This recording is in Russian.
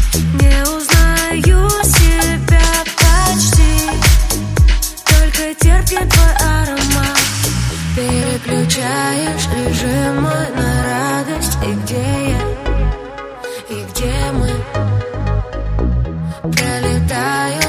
Не узнаю себя почти, только терпкий твой аромат. Переключаешь режимы на радость. И где я, и где мы? Пролетаю